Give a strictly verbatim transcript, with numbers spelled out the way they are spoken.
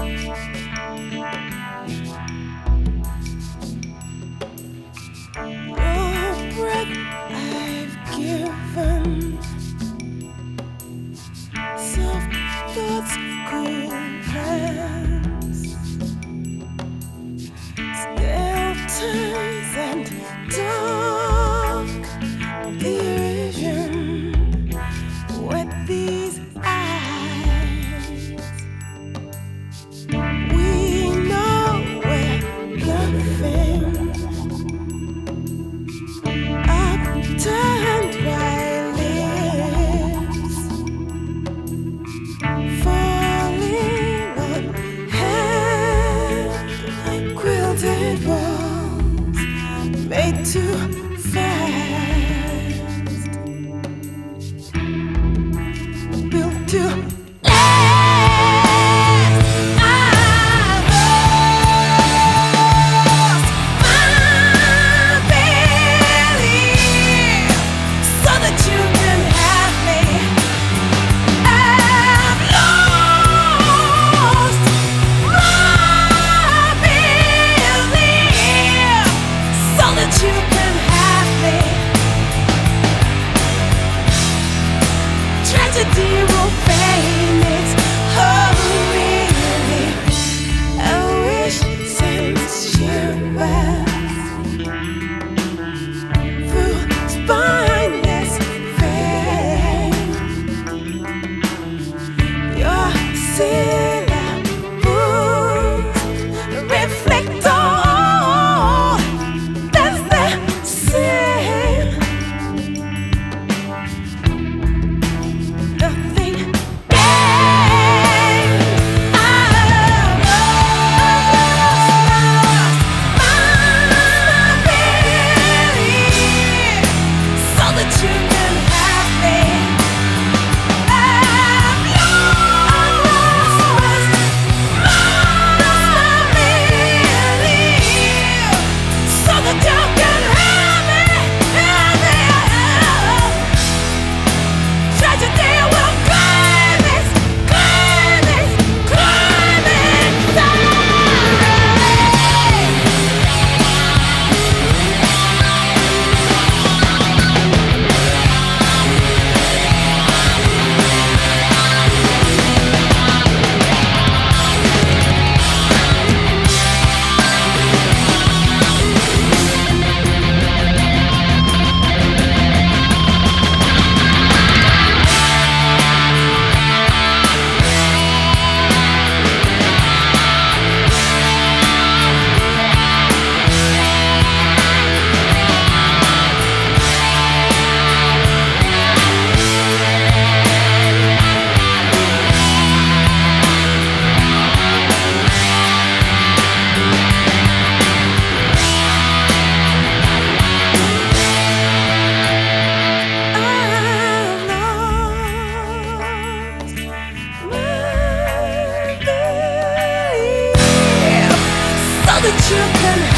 breath I've given, soft thoughts, cool plans, still times and dark derision with these eyes. We know we're bluffing. Upturned white lips, falling on hand-quilted walls, made too fast, built to tragedy will fade. Oh, really? I wish since shivers through spineless veins, your syllables reflect all that's the same. Nothing gained. I've lost my belief so that you can have me. I've lost my belief so that you can have me. Tragedy will climb it, climb it, climb it that you can